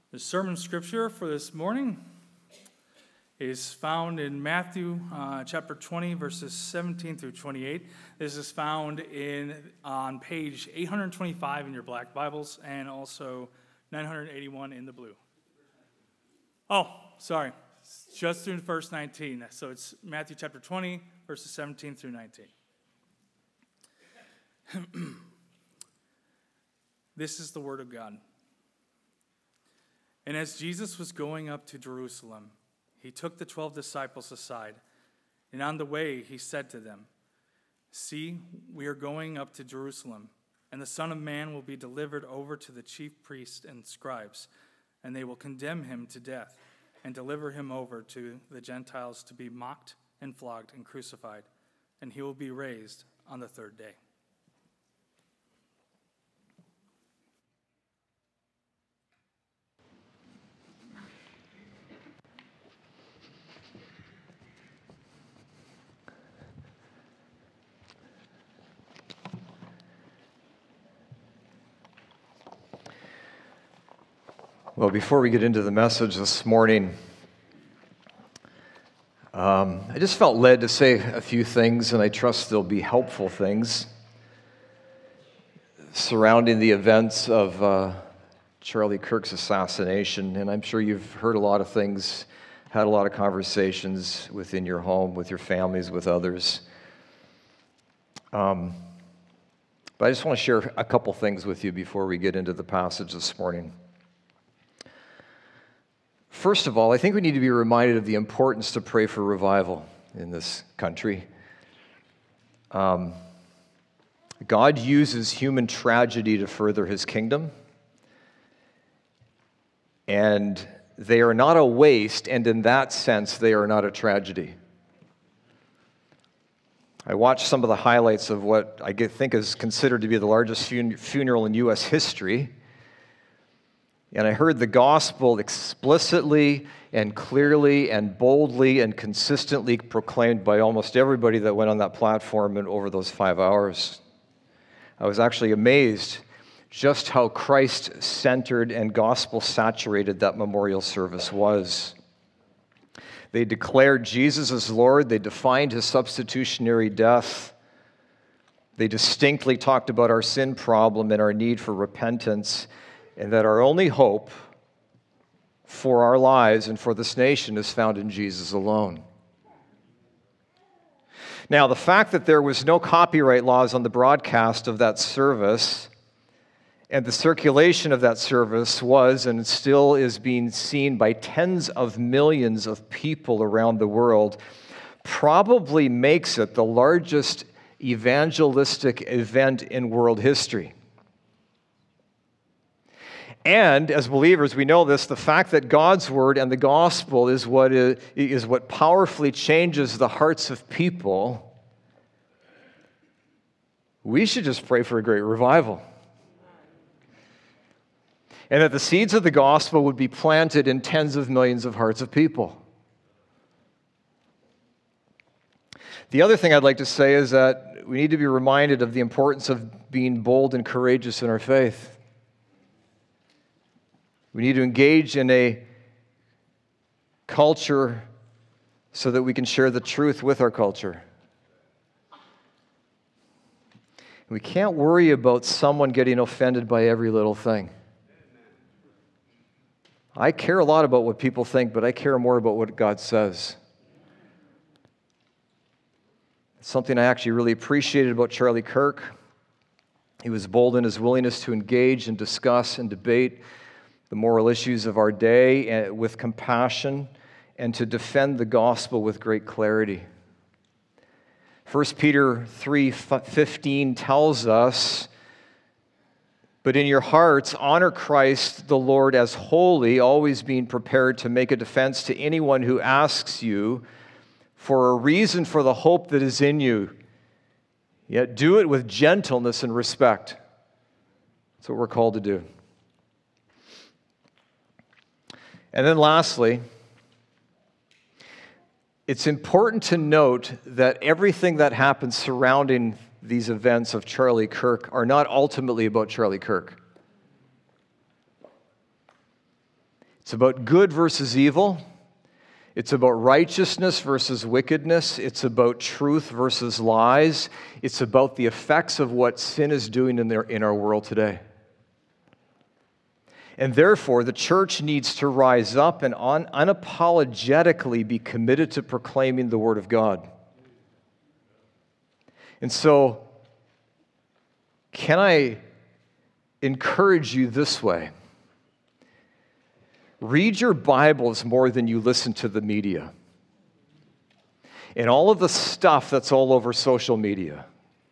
The sermon scripture for this morning is found in Matthew chapter 20, verses 17 through 28. This is found on page 825 in your black Bibles and also 981 in the blue. Oh, sorry. Just through verse 19. So it's Matthew chapter 20, verses 17 through 19. This is the word of God. And as Jesus was going up to Jerusalem, he took the 12 disciples aside, and on the way he said to them, "See, we are going up to Jerusalem, and the Son of Man will be delivered over to the chief priests and scribes, and they will condemn him to death and deliver him over to the Gentiles to be mocked and flogged and crucified, and he will be raised on the third day." Well, before we get into the message this morning, I just felt led to say a few things, and I trust they'll be helpful things surrounding the events of Charlie Kirk's assassination. And I'm sure you've heard a lot of things, had a lot of conversations within your home, with your families, with others. But I just want to share a couple things with you before we get into the passage this morning. First of all, I think we need to be reminded of the importance to pray for revival in this country. God uses human tragedy to further his kingdom, and they are not a waste, and in that sense, they are not a tragedy. I watched some of the highlights of what I think is considered to be the largest funeral in U.S. history. And I heard the gospel explicitly and clearly and boldly and consistently proclaimed by almost everybody that went on that platform and over those 5 hours. I was actually amazed just how Christ-centered and gospel-saturated that memorial service was. They declared Jesus as Lord. They defined his substitutionary death. They distinctly talked about our sin problem and our need for repentance, and that our only hope for our lives and for this nation is found in Jesus alone. Now, the fact that there was no copyright laws on the broadcast of that service and the circulation of that service was and still is being seen by tens of millions of people around the world probably makes it the largest evangelistic event in world history. And as believers, we know this, the fact that God's word and the gospel is what powerfully changes the hearts of people. We should just pray for a great revival. And that the seeds of the gospel would be planted in tens of millions of hearts of people. The other thing I'd like to say is that we need to be reminded of the importance of being bold and courageous in our faith. We need to engage in a culture so that we can share the truth with our culture. We can't worry about someone getting offended by every little thing. I care a lot about what people think, but I care more about what God says. It's something I actually really appreciated about Charlie Kirk. He was bold in his willingness to engage and discuss and debate the moral issues of our day with compassion and to defend the gospel with great clarity. 1 Peter 3:15 tells us, "But in your hearts honor Christ the Lord as holy, always being prepared to make a defense to anyone who asks you for a reason for the hope that is in you. Yet do it with gentleness and respect." That's what we're called to do. And then lastly, it's important to note that everything that happens surrounding these events of Charlie Kirk are not ultimately about Charlie Kirk. It's about good versus evil. It's about righteousness versus wickedness. It's about truth versus lies. It's about the effects of what sin is doing in our world today. And therefore, the church needs to rise up and unapologetically be committed to proclaiming the Word of God. And so, can I encourage you this way? Read your Bibles more than you listen to the media and all of the stuff that's all over social media.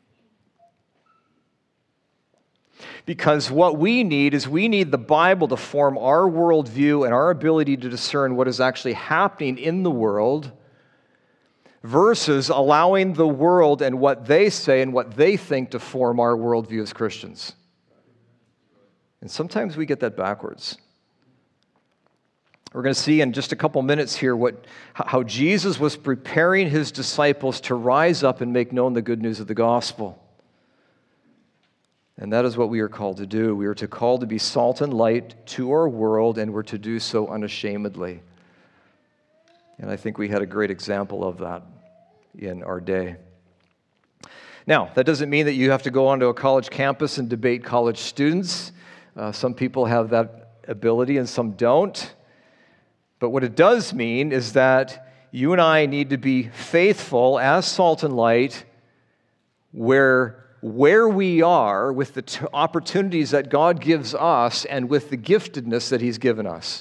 Because what we need the Bible to form our worldview and our ability to discern what is actually happening in the world versus allowing the world and what they say and what they think to form our worldview as Christians. And sometimes we get that backwards. We're going to see in just a couple minutes here how Jesus was preparing his disciples to rise up and make known the good news of the gospel. And that is what we are called to do. We are called to be salt and light to our world, and we're to do so unashamedly. And I think we had a great example of that in our day. Now, that doesn't mean that you have to go onto a college campus and debate college students. Some people have that ability and some don't. But what it does mean is that you and I need to be faithful as salt and light where we are with the opportunities that God gives us and with the giftedness that he's given us.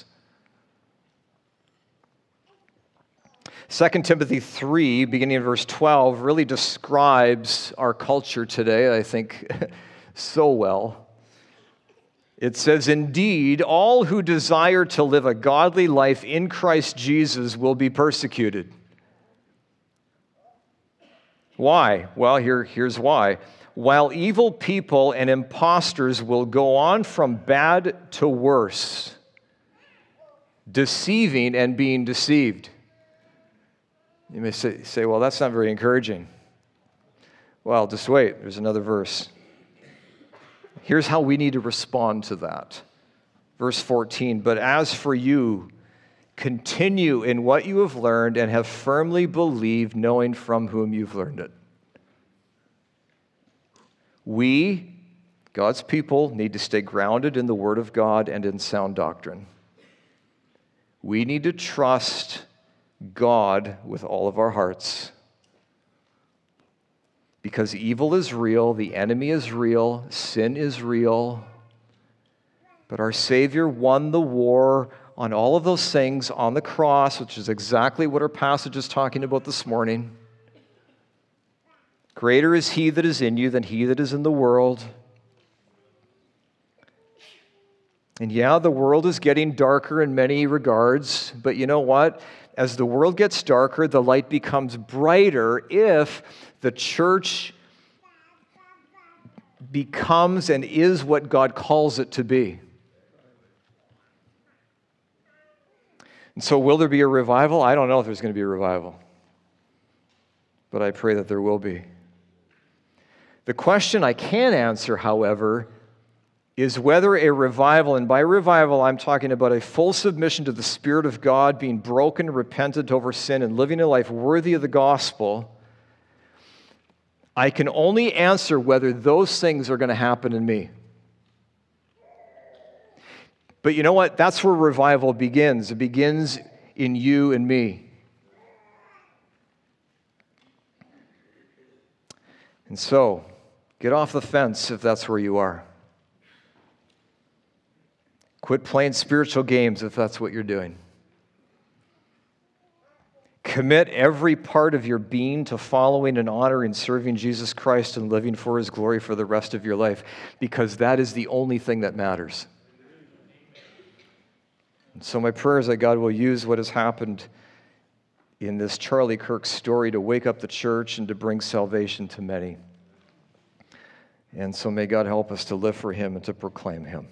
2 Timothy 3, beginning in verse 12, really describes our culture today, I think, so well. It says, "Indeed, all who desire to live a godly life in Christ Jesus will be persecuted." Why? Well, here's why. "While evil people and impostors will go on from bad to worse, deceiving and being deceived." You may say, well, that's not very encouraging. Well, just wait. There's another verse. Here's how we need to respond to that. Verse 14, "But as for you, continue in what you have learned and have firmly believed, knowing from whom you've learned it." We, God's people, need to stay grounded in the Word of God and in sound doctrine. We need to trust God with all of our hearts. Because evil is real, the enemy is real, sin is real. But our Savior won the war on all of those things on the cross, which is exactly what our passage is talking about this morning. Greater is he that is in you than he that is in the world. And yeah, the world is getting darker in many regards, but you know what? As the world gets darker, the light becomes brighter if the church becomes and is what God calls it to be. And so will there be a revival? I don't know if there's going to be a revival, but I pray that there will be. The question I can answer, however, is whether a revival, and by revival I'm talking about a full submission to the Spirit of God, being broken, repentant over sin, and living a life worthy of the gospel, I can only answer whether those things are going to happen in me. But you know what? That's where revival begins. It begins in you and me. And so, get off the fence if that's where you are. Quit playing spiritual games if that's what you're doing. Commit every part of your being to following and honoring and serving Jesus Christ and living for His glory for the rest of your life, because that is the only thing that matters. And so my prayer is that God will use what has happened in this Charlie Kirk story to wake up the church and to bring salvation to many. And so may God help us to live for Him and to proclaim Him.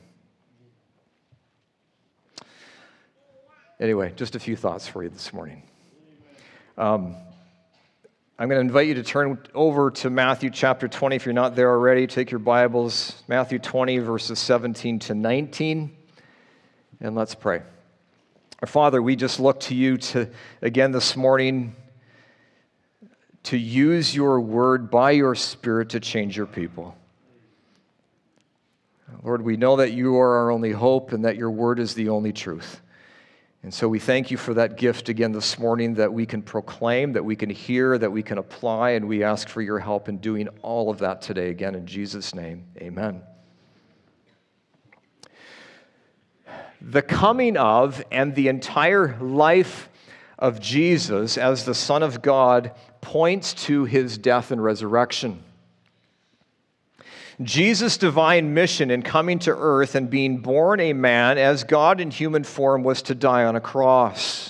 Anyway, just a few thoughts for you this morning. I'm going to invite you to turn over to Matthew chapter 20. If you're not there already, take your Bibles, Matthew 20, verses 17 to 19, and let's pray. Our Father, we just look to you again this morning to use your word by your Spirit to change your people. Lord, we know that you are our only hope and that your word is the only truth. And so we thank you for that gift again this morning that we can proclaim, that we can hear, that we can apply, and we ask for your help in doing all of that today. Again, in Jesus' name, amen. The coming of and the entire life of Jesus as the Son of God points to his death and resurrection. Jesus' divine mission in coming to earth and being born a man as God in human form was to die on a cross.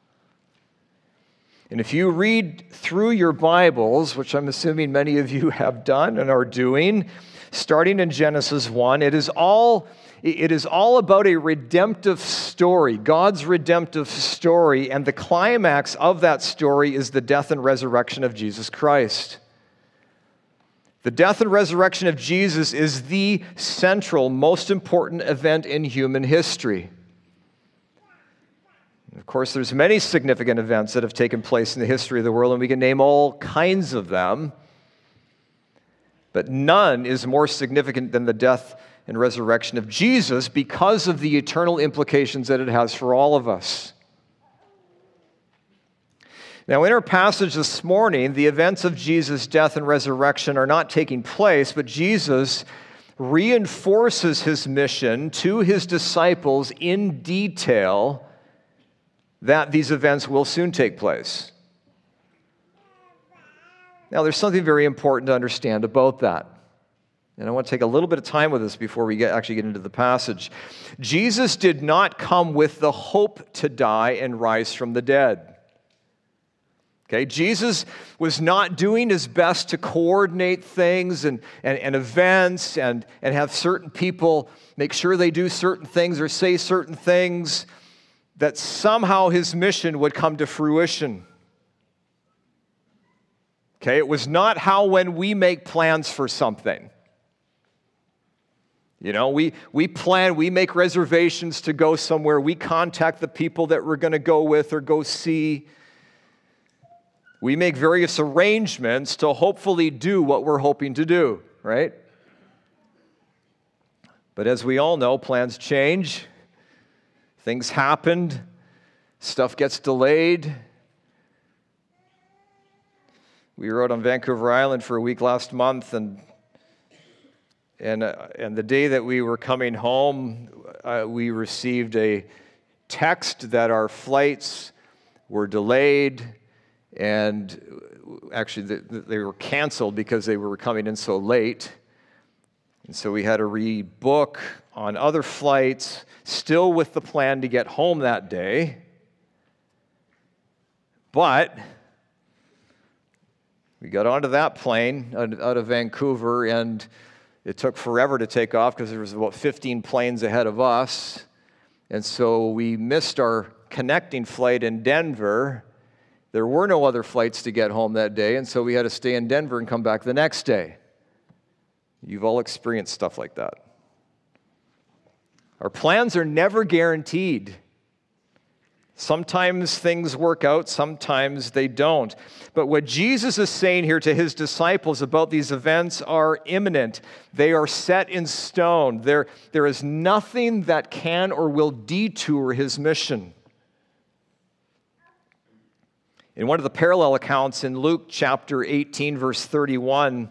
And if you read through your Bibles, which I'm assuming many of you have done and are doing, starting in Genesis 1, it is all about a redemptive story, God's redemptive story, and the climax of that story is the death and resurrection of Jesus Christ. The death and resurrection of Jesus is the central, most important event in human history. Of course, there's many significant events that have taken place in the history of the world, and we can name all kinds of them. But none is more significant than the death and resurrection of Jesus because of the eternal implications that it has for all of us. Now, in our passage this morning, the events of Jesus' death and resurrection are not taking place, but Jesus reinforces his mission to his disciples in detail that these events will soon take place. Now, there's something very important to understand about that. And I want to take a little bit of time with this before we actually get into the passage. Jesus did not come with the hope to die and rise from the dead. Okay, Jesus was not doing his best to coordinate things and events and have certain people make sure they do certain things or say certain things that somehow his mission would come to fruition. Okay, it was not how when we make plans for something. You know, we plan, we make reservations to go somewhere, we contact the people that we're going to go with or go see. We make various arrangements to hopefully do what we're hoping to do, right? But as we all know, plans change, things happen, stuff gets delayed. We were out on Vancouver Island for a week last month, and the day that we were coming home, we received a text that our flights were delayed, and actually they were canceled because they were coming in so late. And so we had to rebook on other flights, still with the plan to get home that day. But we got onto that plane out of Vancouver, and it took forever to take off because there was about 15 planes ahead of us. And so we missed our connecting flight in Denver. There were no other flights to get home that day, and so we had to stay in Denver and come back the next day. You've all experienced stuff like that. Our plans are never guaranteed. Sometimes things work out, sometimes they don't. But what Jesus is saying here to his disciples about these events are imminent. They are set in stone. There is nothing that can or will detour his mission. In one of the parallel accounts in Luke chapter 18, verse 31,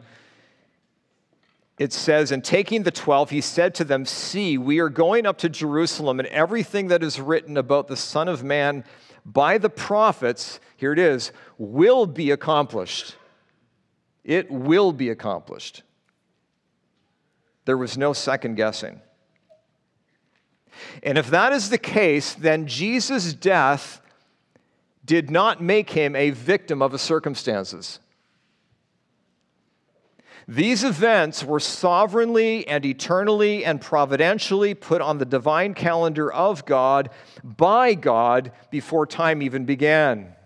it says, "And taking the 12, he said to them, 'See, we are going up to Jerusalem, and everything that is written about the Son of Man by the prophets,'" here it is, "will be accomplished." It will be accomplished. There was no second guessing. And if that is the case, then Jesus' death did not make him a victim of his circumstances. These events were sovereignly and eternally and providentially put on the divine calendar of God by God before time even began.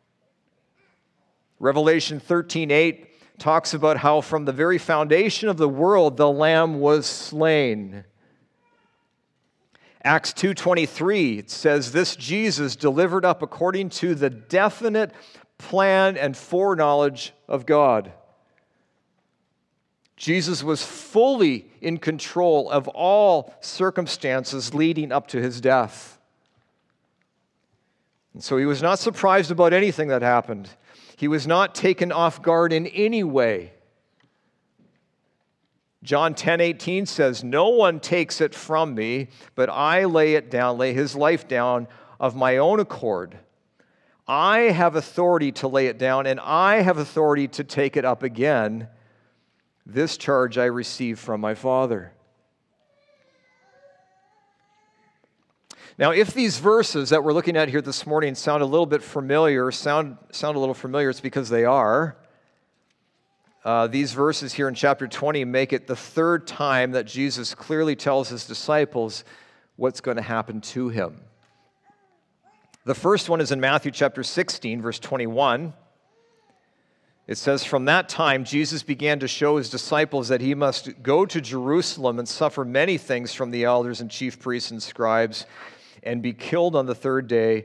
Revelation 13:8 talks about how from the very foundation of the world the Lamb was slain. Acts 2:23, it says, this Jesus delivered up according to the definite plan and foreknowledge of God. Jesus was fully in control of all circumstances leading up to his death. And so he was not surprised about anything that happened. He was not taken off guard in any way. John 10:18 says, no one takes it from me, but I lay his life down of my own accord. I have authority to lay it down, and I have authority to take it up again. This charge I received from my Father. Now, if these verses that we're looking at here this morning sound a little bit familiar, it's because they are. These verses here in chapter 20 make it the third time that Jesus clearly tells his disciples what's going to happen to him. The first one is in Matthew chapter 16, verse 21. It says, from that time, Jesus began to show his disciples that he must go to Jerusalem and suffer many things from the elders and chief priests and scribes and be killed on the third day,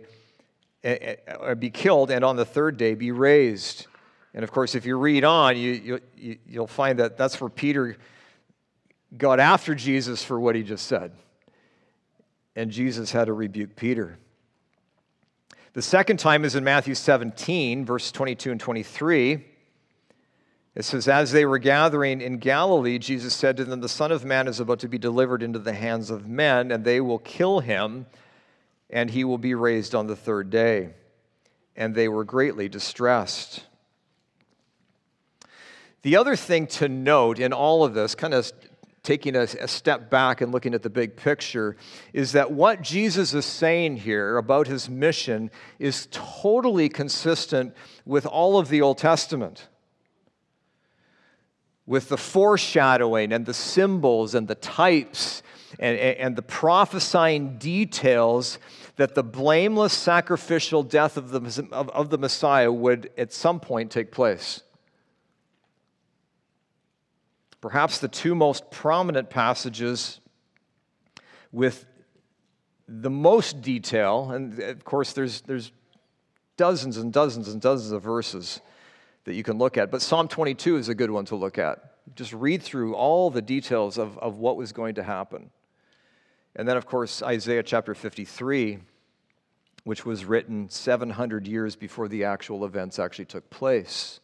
and on the third day be raised. And of course, if you read on, you'll find that that's where Peter got after Jesus for what he just said. And Jesus had to rebuke Peter. The second time is in Matthew 17, verse 22 and 23. It says, as they were gathering in Galilee, Jesus said to them, the Son of Man is about to be delivered into the hands of men, and they will kill him, and he will be raised on the third day. And they were greatly distressed. The other thing to note in all of this, kind of taking a step back and looking at the big picture, is that what Jesus is saying here about his mission is totally consistent with all of the Old Testament, with the foreshadowing and the symbols and the types and the prophesying details that the blameless sacrificial death of the Messiah would at some point take place. Perhaps the two most prominent passages with the most detail, and of course there's dozens and dozens and dozens of verses that you can look at, but Psalm 22 is a good one to look at. Just read through all the details of what was going to happen. And then, of course, Isaiah chapter 53, which was written 700 years before the actual events actually took place.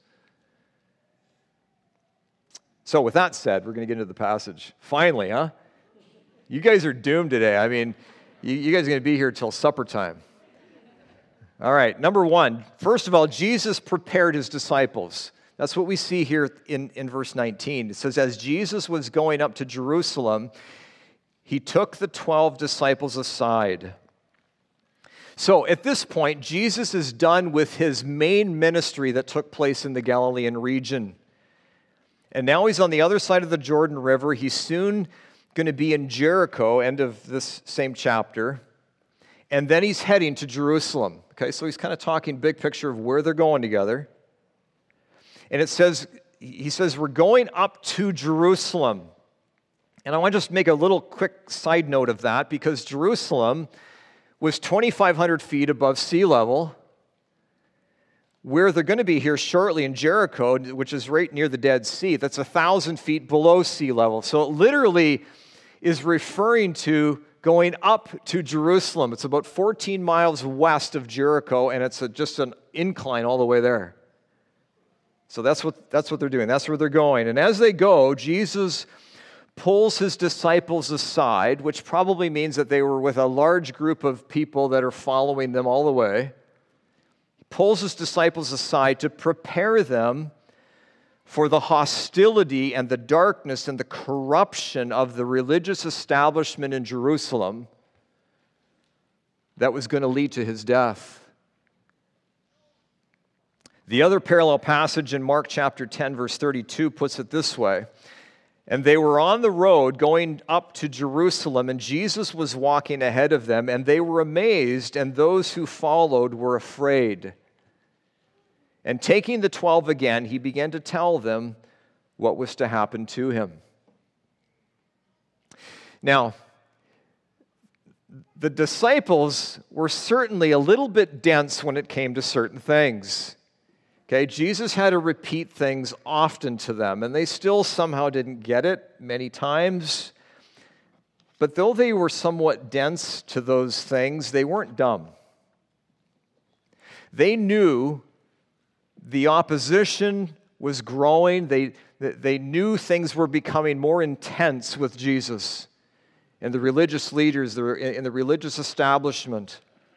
So with that said, we're going to get into the passage. Finally, huh? You guys are doomed today. I mean, you guys are going to be here till supper time. All right, number one, first of all, Jesus prepared his disciples. That's what we see here in verse 19. It says, as Jesus was going up to Jerusalem, he took the 12 disciples aside. So at this point, Jesus is done with his main ministry that took place in the Galilean region. And now he's on the other side of the Jordan River. He's soon going to be in Jericho, end of this same chapter. And then he's heading to Jerusalem. Okay, so he's kind of talking big picture of where they're going together. And he says, we're going up to Jerusalem. And I want to just make a little quick side note of that, because Jerusalem was 2,500 feet above sea level. Where they're going to be here shortly in Jericho, which is right near the Dead Sea, that's 1,000 feet below sea level. So it literally is referring to going up to Jerusalem. It's about 14 miles west of Jericho, and it's just an incline all the way there. So that's what they're doing. That's where they're going. And as they go, Jesus pulls his disciples aside, which probably means that they were with a large group of people that are following them all the way. Pulls his disciples aside to prepare them for the hostility and the darkness and the corruption of the religious establishment in Jerusalem that was going to lead to his death. The other parallel passage in Mark chapter 10, verse 32 puts it this way. And they were on the road going up to Jerusalem, and Jesus was walking ahead of them, and they were amazed, and those who followed were afraid. And taking the 12 again, he began to tell them what was to happen to him. Now, the disciples were certainly a little bit dense when it came to certain things. Okay, Jesus had to repeat things often to them, and they still somehow didn't get it many times. But though they were somewhat dense to those things, they weren't dumb. They knew the opposition was growing. They knew things were becoming more intense with Jesus and the religious leaders in the religious establishment.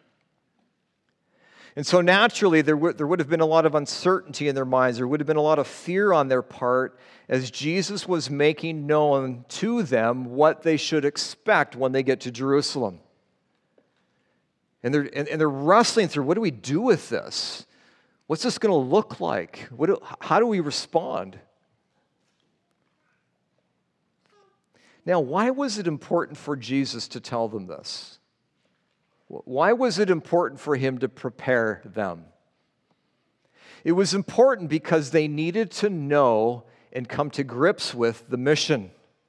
And so naturally, there would have been a lot of uncertainty in their minds. There would have been a lot of fear on their part as Jesus was making known to them what they should expect when they get to Jerusalem. And they're wrestling through, what do we do with this? What's this going to look like? How do we respond? Now, why was it important for Jesus to tell them this? Why was it important for him to prepare them? It was important because they needed to know and come to grips with the mission.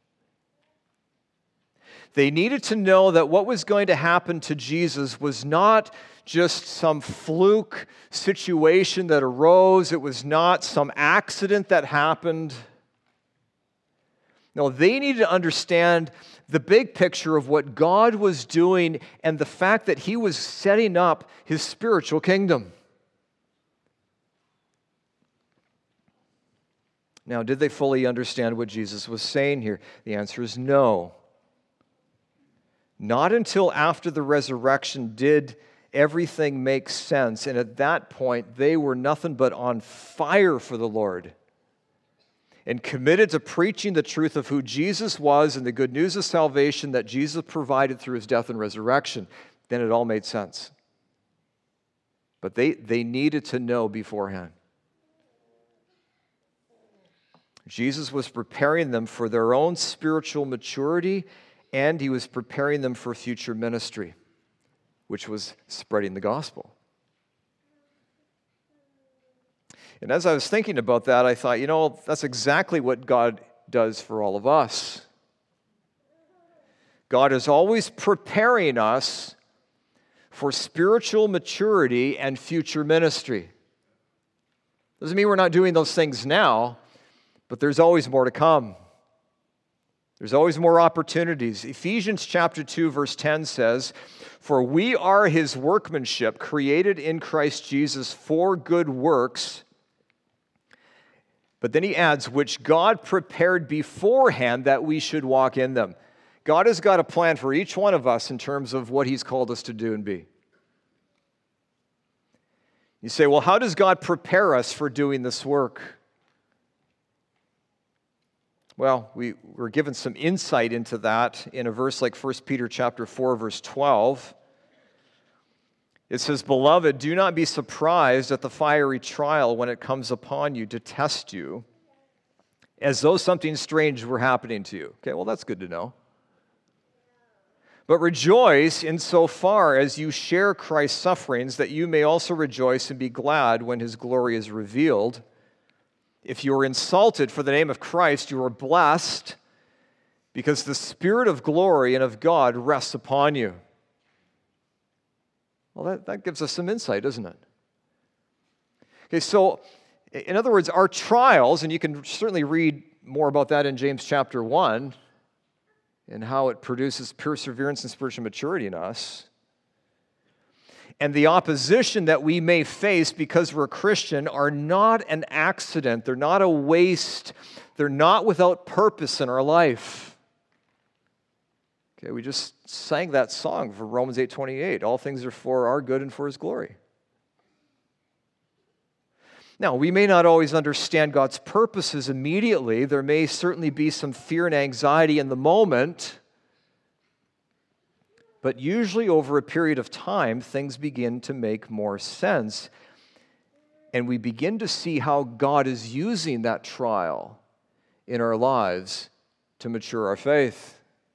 They needed to know that what was going to happen to Jesus was not just some fluke situation that arose. It was not some accident that happened. No, they needed to understand the big picture of what God was doing and the fact that he was setting up his spiritual kingdom. Now, did they fully understand what Jesus was saying here? The answer is no. Not until after the resurrection did everything make sense, and at that point, they were nothing but on fire for the Lord and committed to preaching the truth of who Jesus was and the good news of salvation that Jesus provided through his death and resurrection. Then it all made sense. But they needed to know beforehand. Jesus was preparing them for their own spiritual maturity, and he was preparing them for future ministry, which was spreading the gospel. And as I was thinking about that, I thought, that's exactly what God does for all of us. God is always preparing us for spiritual maturity and future ministry. Doesn't mean we're not doing those things now, but there's always more to come. There's always more opportunities. Ephesians chapter 2, verse 10 says, "For we are his workmanship, created in Christ Jesus for good works." But then he adds, "which God prepared beforehand that we should walk in them." God has got a plan for each one of us in terms of what he's called us to do and be. You say, well, how does God prepare us for doing this work? Well, we're given some insight into that in a verse like 1 Peter chapter 4, verse 12. It says, "Beloved, do not be surprised at the fiery trial when it comes upon you to test you, as though something strange were happening to you." Okay, well, that's good to know. "But rejoice insofar as you share Christ's sufferings, that you may also rejoice and be glad when his glory is revealed. If you are insulted for the name of Christ, you are blessed, because the Spirit of glory and of God rests upon you." Well, that gives us some insight, doesn't it? Okay, so in other words, our trials, and you can certainly read more about that in James chapter 1, and how it produces perseverance and spiritual maturity in us. And the opposition that we may face because we're a Christian are not an accident. They're not a waste. They're not without purpose in our life. Okay, we just sang that song for Romans 8:28. All things are for our good and for his glory. Now, we may not always understand God's purposes immediately. There may certainly be some fear and anxiety in the moment. But usually over a period of time, things begin to make more sense. And we begin to see how God is using that trial in our lives to mature our faith.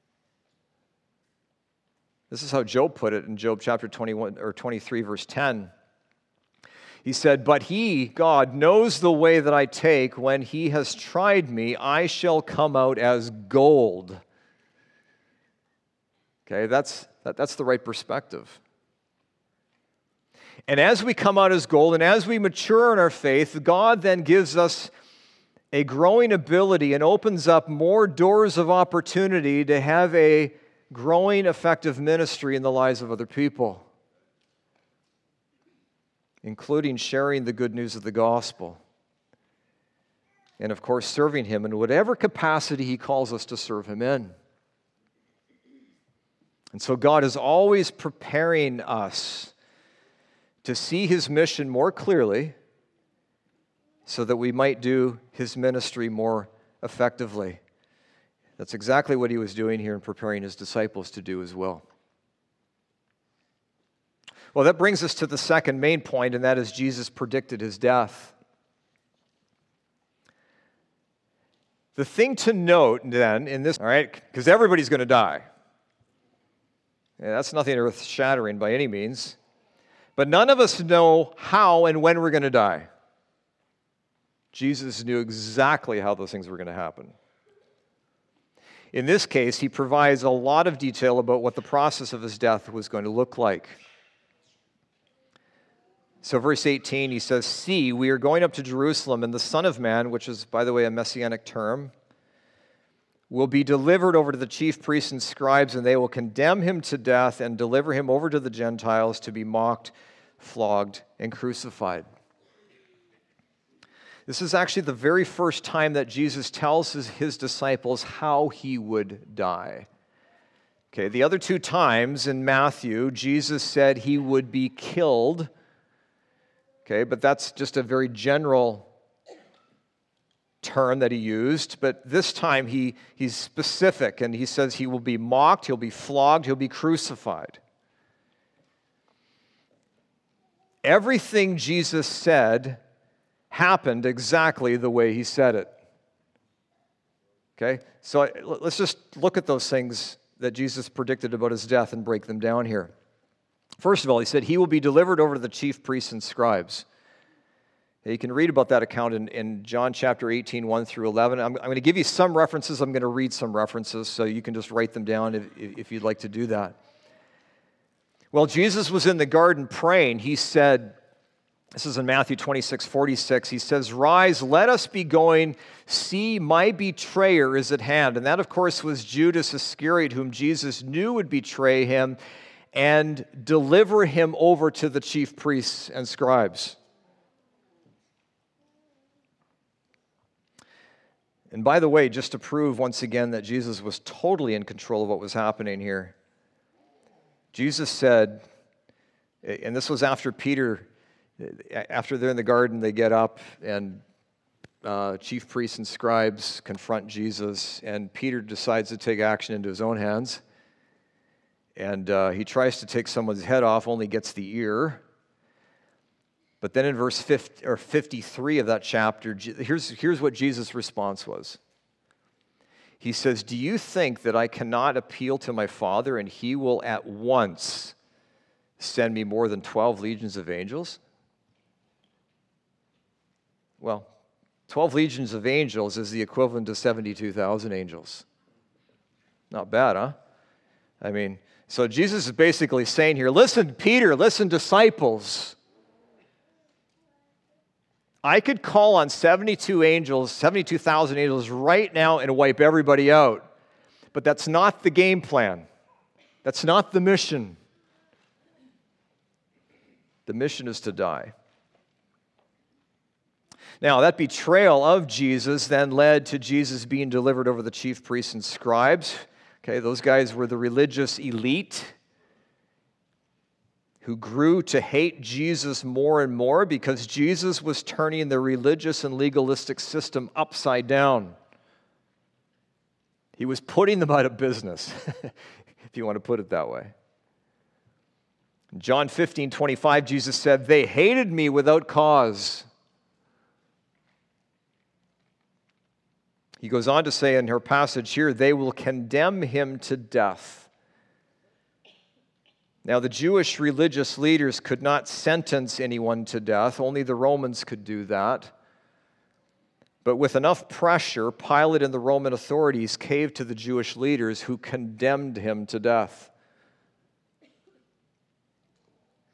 This is how Job put it in Job chapter 21 or 23, verse 10. He said, "But he, God, knows the way that I take. When he has tried me, I shall come out as gold." Okay, that's That's the right perspective. And as we come out as gold and as we mature in our faith, God then gives us a growing ability and opens up more doors of opportunity to have a growing, effective ministry in the lives of other people, including sharing the good news of the gospel. And of course, serving Him in whatever capacity He calls us to serve Him in. And so God is always preparing us to see His mission more clearly so that we might do His ministry more effectively. That's exactly what He was doing here and preparing His disciples to do as well. Well, that brings us to the second main point, and that is Jesus predicted His death. The thing to note then in this, all right, because everybody's going to die. Yeah, that's nothing earth-shattering by any means. But none of us know how and when we're going to die. Jesus knew exactly how those things were going to happen. In this case, He provides a lot of detail about what the process of His death was going to look like. So verse 18, He says, "See, we are going up to Jerusalem, and the Son of Man," which is, by the way, a messianic term, "will be delivered over to the chief priests and scribes, and they will condemn Him to death and deliver Him over to the Gentiles to be mocked, flogged, and crucified." This is actually the very first time that Jesus tells His disciples how He would die. Okay, the other two times in Matthew, Jesus said He would be killed. Okay, but that's just a very general term that He used. But this time he's specific, and He says He will be mocked, He'll be flogged, He'll be crucified. Everything Jesus said happened exactly the way He said it. Okay, so let's just look at those things that Jesus predicted about His death and break them down here. First of all, He said He will be delivered over to the chief priests and scribes. You can read about that account in John chapter 18, 1 through 11. I'm going to give you some references. I'm going to read some references, so you can just write them down if you'd like to do that. While Jesus was in the garden praying, He said, this is in Matthew 26, 46, He says, "Rise, let us be going. See, my betrayer is at hand." And that, of course, was Judas Iscariot, whom Jesus knew would betray Him and deliver Him over to the chief priests and scribes. And by the way, just to prove once again that Jesus was totally in control of what was happening here, Jesus said, and this was after Peter, after they're in the garden, they get up and chief priests and scribes confront Jesus, and Peter decides to take action into his own hands. And he tries to take someone's head off, only gets the ear. But then in verse 53 of that chapter, here's what Jesus' response was. He says, "Do you think that I cannot appeal to my Father, and He will at once send me more than 12 legions of angels?" Well, 12 legions of angels is the equivalent to 72,000 angels. Not bad, huh? I mean, so Jesus is basically saying here, listen, Peter, listen, disciples. I could call on 72,000 angels right now and wipe everybody out. But that's not the game plan. That's not the mission. The mission is to die. Now, that betrayal of Jesus then led to Jesus being delivered over the chief priests and scribes. Okay, those guys were the religious elite who grew to hate Jesus more and more because Jesus was turning the religious and legalistic system upside down. He was putting them out of business, if you want to put it that way. In John 15:25, Jesus said, "They hated me without cause." He goes on to say in her passage here, "They will condemn him to death." Now, the Jewish religious leaders could not sentence anyone to death. Only the Romans could do that. But with enough pressure, Pilate and the Roman authorities caved to the Jewish leaders who condemned him to death.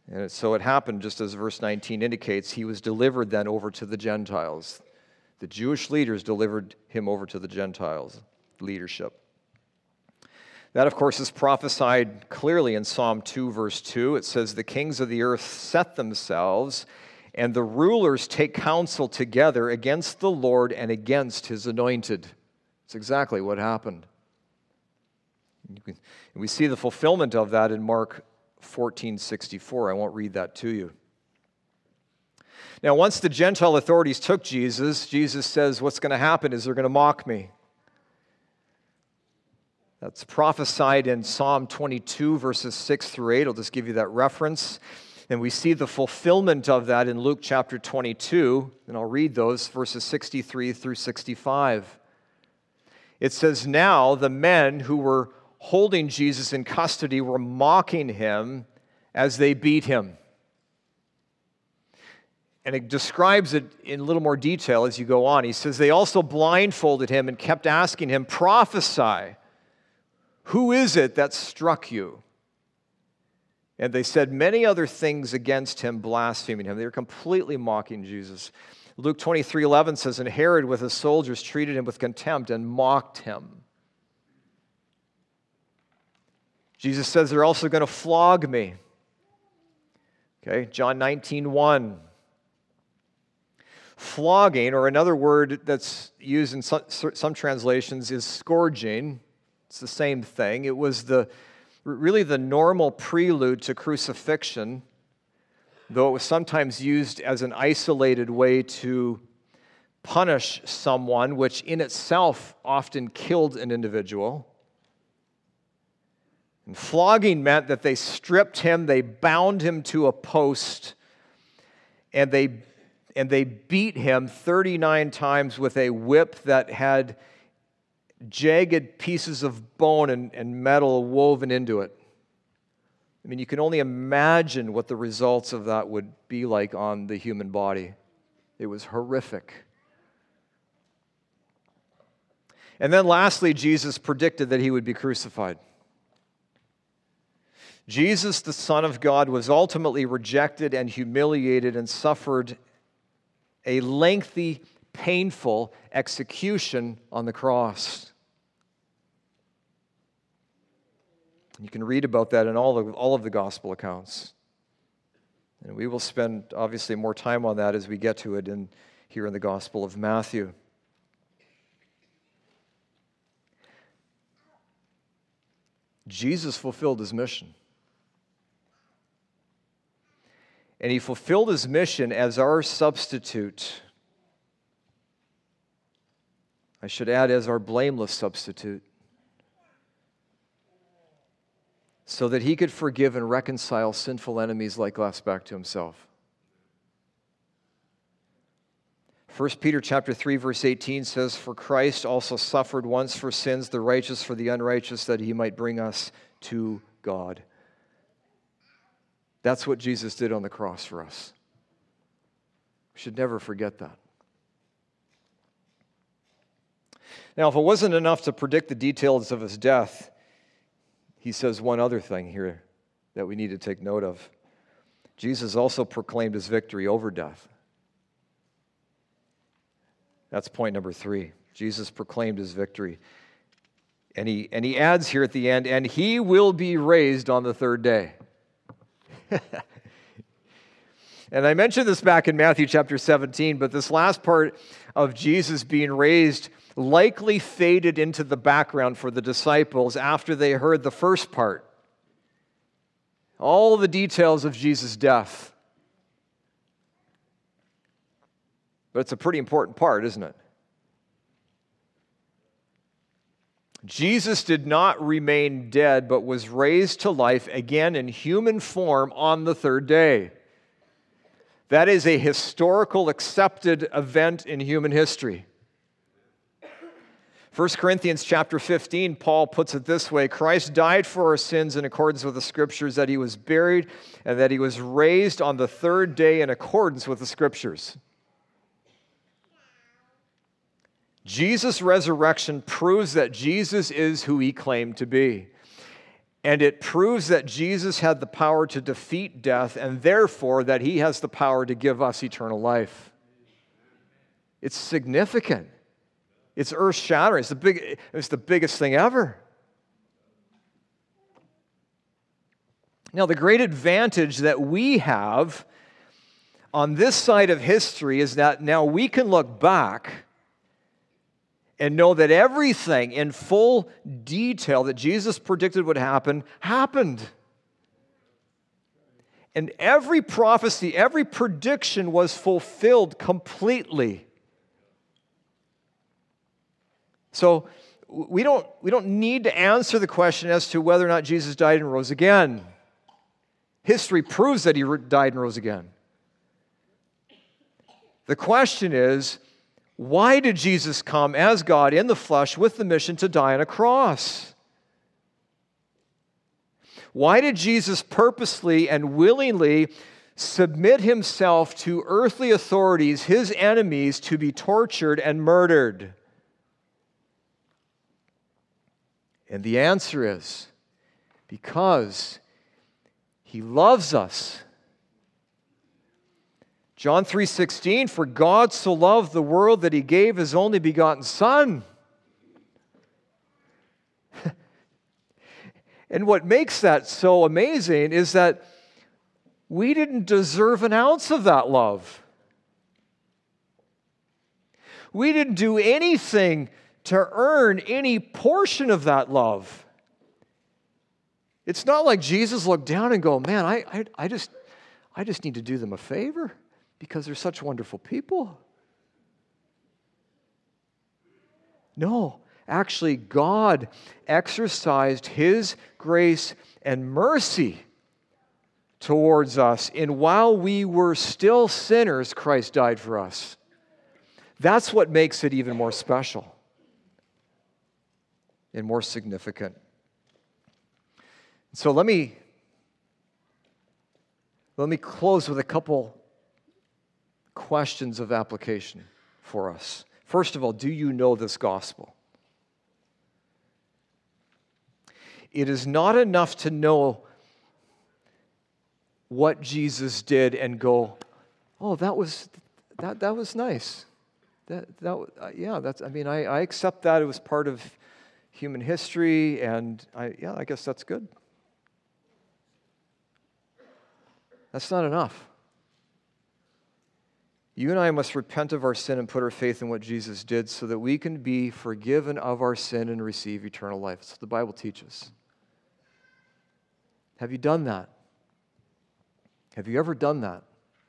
And so it happened, just as verse 19 indicates, he was delivered then over to the Gentiles. The Jewish leaders delivered him over to the Gentiles leadership. That, of course, is prophesied clearly in Psalm 2, verse 2. It says, "The kings of the earth set themselves, and the rulers take counsel together against the Lord and against his anointed." It's exactly what happened. We see the fulfillment of that in Mark 14:64. I won't read that to you. Now, once the Gentile authorities took Jesus, Jesus says, what's going to happen is they're going to mock me. That's prophesied in Psalm 22, verses 6 through 8. I'll just give you that reference. And we see the fulfillment of that in Luke chapter 22, and I'll read those, verses 63 through 65. It says, "Now the men who were holding Jesus in custody were mocking him as they beat him." And it describes it in a little more detail as you go on. He says, "They also blindfolded him and kept asking him, 'Prophesy, who is it that struck you?' And they said many other things against him, blaspheming him." They were completely mocking Jesus. Luke 23:11 says, "And Herod with his soldiers treated him with contempt and mocked him." Jesus says, "They're also going to flog me." Okay, John 19:1. Flogging, or another word that's used in some translations, is scourging. It's the same thing. It was really the normal prelude to crucifixion, though it was sometimes used as an isolated way to punish someone, which in itself often killed an individual. And flogging meant that they stripped him, they bound him to a post, and they beat him 39 times with a whip that had jagged pieces of bone and metal woven into it. I mean, you can only imagine what the results of that would be like on the human body. It was horrific. And then lastly, Jesus predicted that he would be crucified. Jesus, the Son of God, was ultimately rejected and humiliated and suffered a lengthy, painful execution on the cross. You can read about that in all of the gospel accounts. And we will spend, obviously, more time on that as we get to it here in the Gospel of Matthew. Jesus fulfilled his mission. And he fulfilled his mission as our substitute. I should add, as our blameless substitute. So that he could forgive and reconcile sinful enemies like us back to himself. 1 Peter chapter 3, verse 18 says, "For Christ also suffered once for sins, the righteous for the unrighteous, that he might bring us to God." That's what Jesus did on the cross for us. We should never forget that. Now, if it wasn't enough to predict the details of his death, he says one other thing here that we need to take note of. Jesus also proclaimed his victory over death. That's point number 3. Jesus proclaimed his victory. And he adds here at the end, "And he will be raised on the third day." And I mentioned this back in Matthew chapter 17, but this last part of Jesus being raised likely faded into the background for the disciples after they heard the first part. All the details of Jesus' death. But it's a pretty important part, isn't it? Jesus did not remain dead, but was raised to life again in human form on the third day. That is a historical, accepted event in human history. 1 Corinthians chapter 15, Paul puts it this way: "Christ died for our sins in accordance with the Scriptures, that he was buried, and that he was raised on the third day in accordance with the Scriptures." Jesus' resurrection proves that Jesus is who he claimed to be. And it proves that Jesus had the power to defeat death, and therefore that he has the power to give us eternal life. It's significant. It's earth-shattering. It's the biggest thing ever. Now, the great advantage that we have on this side of history is that now we can look back and know that everything in full detail that Jesus predicted would happen, happened. And every prophecy, every prediction was fulfilled completely. So we don't need to answer the question as to whether or not Jesus died and rose again. History proves that he died and rose again. The question is, why did Jesus come as God in the flesh with the mission to die on a cross? Why did Jesus purposely and willingly submit himself to earthly authorities, his enemies, to be tortured and murdered? And the answer is, because he loves us. John 3:16, for God so loved the world that he gave his only begotten Son. And what makes that so amazing is that we didn't deserve an ounce of that love. We didn't do anything to earn any portion of that love. It's not like Jesus looked down and go, man, I just need to do them a favor because they're such wonderful people. No, actually, God exercised his grace and mercy towards us, and while we were still sinners, Christ died for us. That's what makes it even more special and more significant. So let me close with a couple questions of application for us. First of all, do you know this gospel? It is not enough to know what Jesus did and go, oh, that was nice. I accept that it was part of human history, and I guess that's good. That's not enough. You and I must repent of our sin and put our faith in what Jesus did so that we can be forgiven of our sin and receive eternal life. That's what the Bible teaches. Have you done that? Have you ever done that?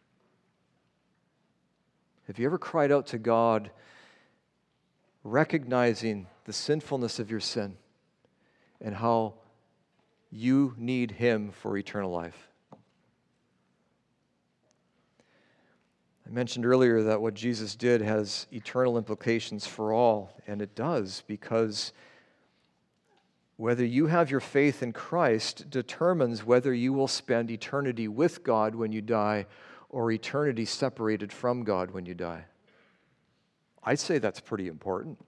Have you ever cried out to God, recognizing the sinfulness of your sin and how you need him for eternal life? I mentioned earlier that what Jesus did has eternal implications for all, and it does, because whether you have your faith in Christ determines whether you will spend eternity with God when you die or eternity separated from God when you die. I'd say that's pretty important.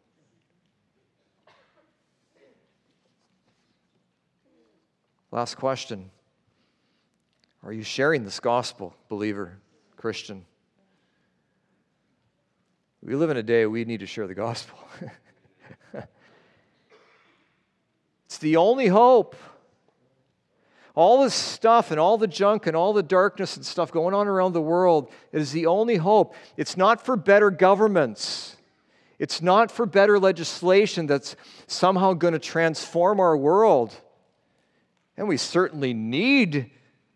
Last question. Are you sharing this gospel, believer, Christian? We live in a day we need to share the gospel. It's the only hope. All this stuff and all the junk and all the darkness and stuff going on around the world is the only hope. It's not for better governments. It's not for better legislation that's somehow going to transform our world. And we certainly need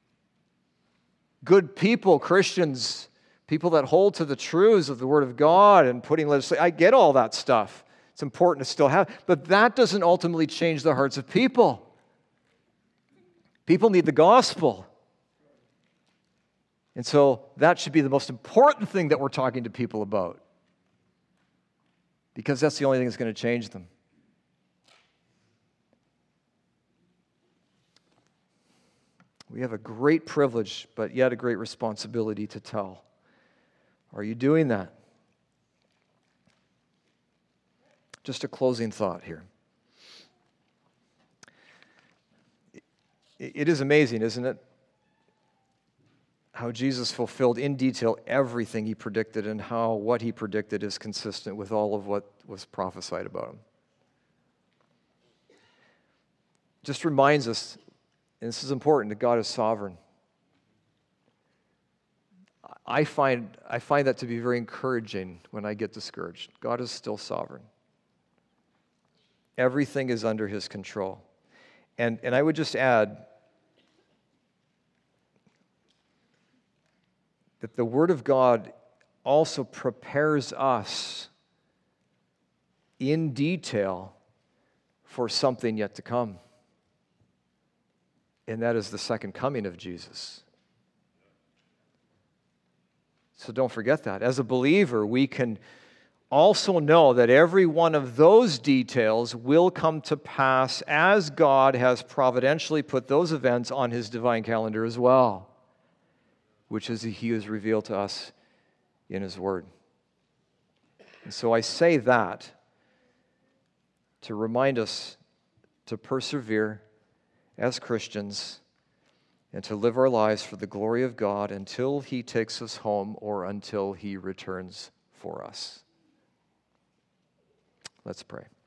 good people, Christians, people that hold to the truths of the Word of God and putting legislation. I get all that stuff. It's important to still have. But that doesn't ultimately change the hearts of people. People need the gospel. And so that should be the most important thing that we're talking to people about. Because that's the only thing that's going to change them. We have a great privilege, but yet a great responsibility to tell. Are you doing that? Just a closing thought here. It is amazing, isn't it? How Jesus fulfilled in detail everything he predicted, and how what he predicted is consistent with all of what was prophesied about him. Just reminds us, and this is important, that God is sovereign. I find that to be very encouraging when I get discouraged. God is still sovereign. Everything is under his control. And I would just add that the Word of God also prepares us in detail for something yet to come. And that is the second coming of Jesus. So don't forget that. As a believer, we can also know that every one of those details will come to pass as God has providentially put those events on his divine calendar as well, which is he has revealed to us in his word. And so I say that to remind us to persevere as Christians and to live our lives for the glory of God until he takes us home or until he returns for us. Let's pray.